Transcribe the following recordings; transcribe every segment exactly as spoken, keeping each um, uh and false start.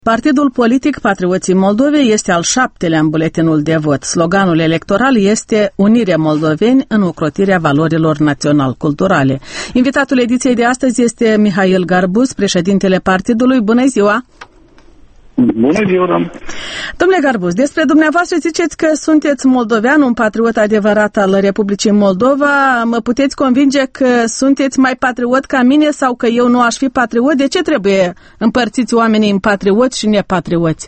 Partidul politic Patrioții Moldovei este al șaptelea în buletinul de vot. Sloganul electoral este Unire Moldoveni în ocrotirea valorilor național-culturale. Invitatul ediției de astăzi este Mihail Garbuz, președintele partidului. Bună ziua! Bună ziua, doamnă! Domnule Garbuz, despre dumneavoastră ziceți că sunteți moldovean, un patriot adevărat al Republicii Moldova. Mă puteți convinge că sunteți mai patriot ca mine sau că eu nu aș fi patriot? De ce trebuie împărțiți oamenii în patrioți și nepatrioți?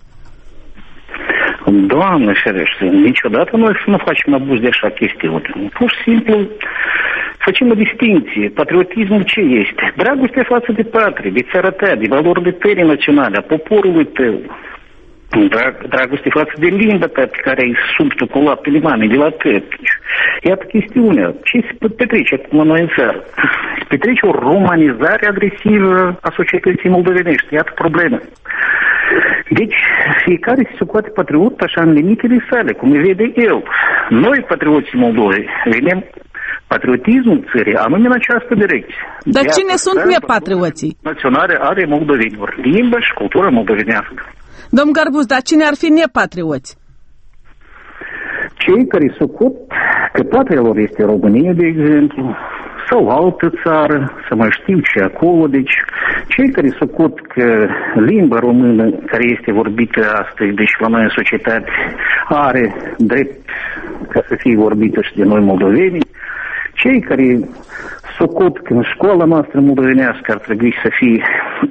Doamne ferește, niciodată noi nu facem abuz de așa chestiuni. Pur și simplu facem o distinție. Patriotismul ce este? Dragoste față de patrie, de țara ta, de valorile tale naționale, a poporului tău. Drag, dragoste față de limba ta pe care ai sub cu laptele mamei de la căpci. Iată chestiunea. Ce se petrece acum la noi în țară? Se petrece o romanizare agresivă a societății moldovenești. Iată problema. Deci, fiecare se socoate patriot așa în limitele sale, cum îi vede el. Noi, patrioții Moldovei, vedem patriotismul țării anume în această direcție. Dar de cine sunt nepatrioții? Naționale are moldovenilor, limba și cultura moldovenească. Domn Garbuz, dar cine ar fi nepatrioți? Cei care socot că patria lor este România, de exemplu, sau altă țară, să mai știu ce acolo, deci cei care socot că limba română care este vorbită astăzi, deci la noi în societate, are drept ca să fie vorbită și de noi moldoveni, cei care socot că în școala noastră moldovenească ar trebui să fie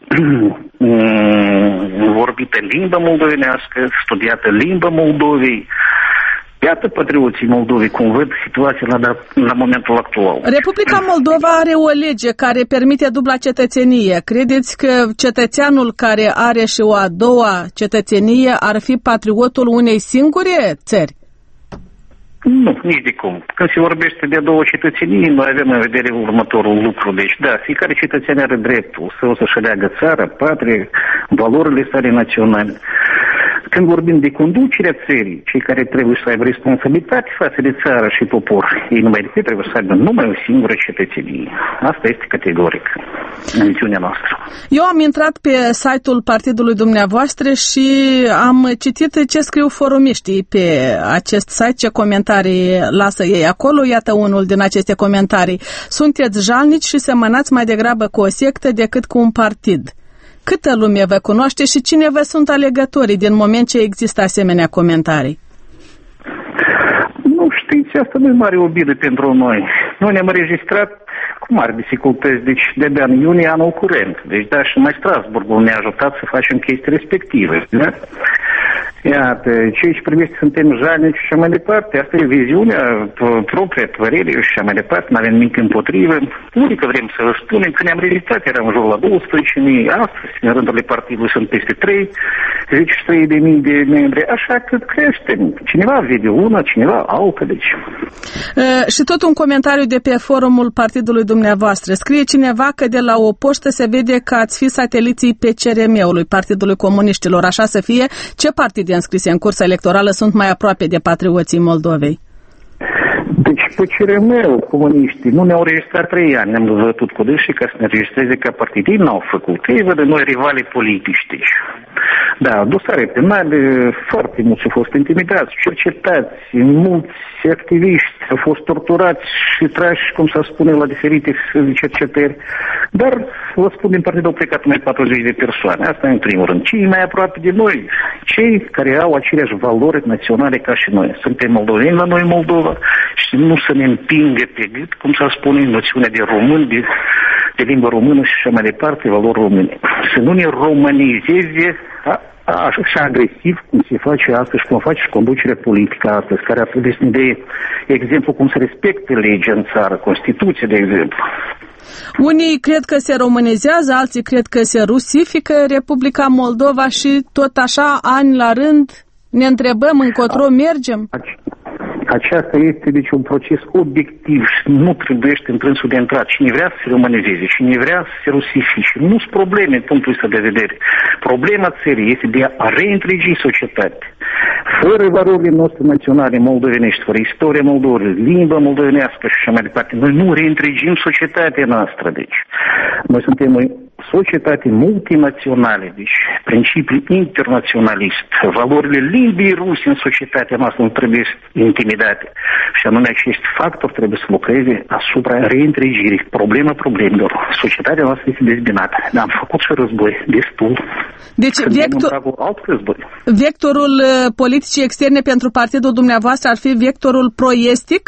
vorbită limba moldovenească, studiată limba Moldovei. Iată patrioții Moldovei cum văd situația la, la momentul actual. Republica Moldova are o lege care permite dubla cetățenie. Credeți că cetățeanul care are și o a doua cetățenie ar fi patriotul unei singure țări? Nu, nici de cum. Când se vorbește de două cetățenii, noi avem în vedere următorul lucru. Deci, da, fiecare cetățean are dreptul să o să-și aleagă țara, patrie, valorile sale naționale. Când vorbim de conducerea țării, cei care trebuie să aibă responsabilitate față de țară și popor, ei numai decât trebuie să aibă numai o singură cetățenie. Asta este categoric în misiunea noastră. Eu am intrat pe site-ul partidului dumneavoastră și am citit ce scriu forumiștii pe acest site, ce comentarii lasă ei acolo. Iată unul din aceste comentarii. Sunteți jalnici și semănați mai degrabă cu o sectă decât cu un partid. Câtă lume vă cunoaște și cine vă sunt alegătorii din moment ce există asemenea comentarii? Nu știți, asta nu e mare obidă pentru noi. Noi ne-am înregistrat cu mari dificultăți, deci de-abia în iunie anul curent. Deci da, și mai Strasburgul ne-a ajutat să facem chestii respective. Da? Iată, cei ce privește suntem jalnici și așa mai departe, asta e viziunea proprie, părere și așa mai departe, nu avem nimic împotrivă. Unică vrem să vă spunem că ne-am registrat, eram în jur la douăsprezece mii, astăzi, în rândurile partidului sunt peste treizeci și trei de mii de membri, așa că creștem. Cineva vede una, cineva altă, deci. Uh, și tot un comentariu de pe forumul partidului dumneavoastră. Scrie cineva că de la o poștă se vede că ați fi sateliții P C R M-ului, Partidului Comuniștilor, așa să fie. Ce partide înscrise în cursa electorală sunt mai aproape de patrioții Moldovei? Deci pe C R M-ul, comuniștii, nu ne-au registrat trei ani, ne-am văzut cu dânsii ca să ne registreze ca partid. Ei n-au făcut. Ei văd noi rivali politici, deci. Da, dosare penale, foarte mulți au fost intimidați, cercetați, mulți activiști au fost torturați și trași, cum s-a spune, la diferite cercetări. Dar, vă spun, din partid au plecat mai patruzeci de persoane. Asta în primul rând. Cei mai aproape de noi, cei care au aceleași valori naționale ca și noi. Suntem moldoveni la noi, Moldova, și nu să ne împingă pe gât, cum s-a spune, noțiunea de român, de, de limba română și așa mai departe, valori române. Să nu ne romanizeze așa agresiv cum se face astăzi, cum face și conducerea politică astăzi, care ar trebui să ne dea exemplu cum se respecte legea în țară, Constituția, de exemplu. Unii cred că se românizează, alții cred că se rusifică Republica Moldova și tot așa, ani la rând, ne întrebăm încotro mergem. Aceasta este, deci, un proces obiectiv și nu trebuie în trânsul de intrat. Cine vrea să se romanizeze, cine vrea să se rusifice, nu sunt probleme în punctul ăsta de vedere. Problema țării este de a reîntregi societatea. Fără valorile noastre naționale moldovenești, fără istoria Moldovei, limba moldovenească și așa mai departe, noi nu reîntregim societatea noastră. Deci, noi suntem societate multinaționale, deci principii internaționalist, valorile limbii ruse în societatea noastră nu trebuie intimidate și anume acest factor trebuie să lucreze asupra reîntregirii, problema problemelor. Societatea noastră este dezbinată. Am făcut și război destul. Deci vector... alt război. Vectorul politicii externe pentru partidul dumneavoastră ar fi vectorul pro-estic?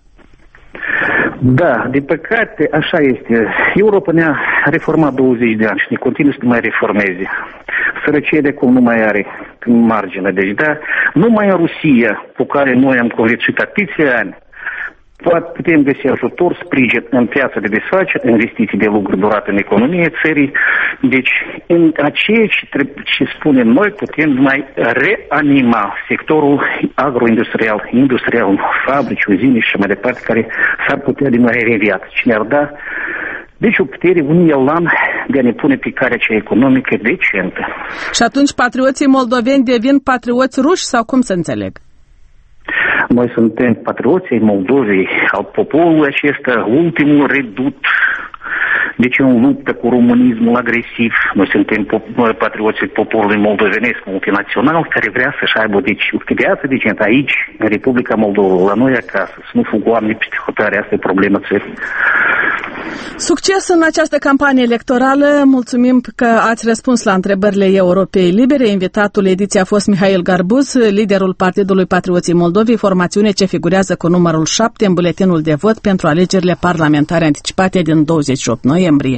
Da, de păcate, așa este. Europa ne-a reformat douăzeci de ani și ne continuă să mai reformeze. Sărăcia de acum nu mai are margine. Deci, da, numai în Rusia, cu care noi am conviețuit atâția ani, putem găsi ajutor, sprijin în piața de desfacere, investiții de lucru durate în economie țării. Deci, în aceea ce, trebuie, ce spunem noi, putem mai reanima sectorul agroindustrial, industrial, fabrici, uzine și mai departe, care s-ar putea de mai reviat. Cine ar da, deci o putere, un elan de a ne pune pe calea cea economică decentă. Și atunci patrioții moldoveni devin patrioți ruși sau cum să înțeleg? Noi suntem patrioții Moldovei, al poporului acesta, ultimul redut, deci în luptă cu românismul agresiv. Noi suntem patrioții poporului moldovenesc multinațional care vrea să-și aibă deci, o viață decentă aici, în Republica Moldova, la noi acasă, să nu fugă oamenii peste hotare. Asta e problema țării. Succes în această campanie electorală. Mulțumim că ați răspuns la întrebările Europei Libere. Invitatul ediției a fost Mihail Garbuz, liderul Partidului Patrioții Moldovei, formațiune ce figurează cu numărul șapte în buletinul de vot pentru alegerile parlamentare anticipate din douăzeci și opt noiembrie.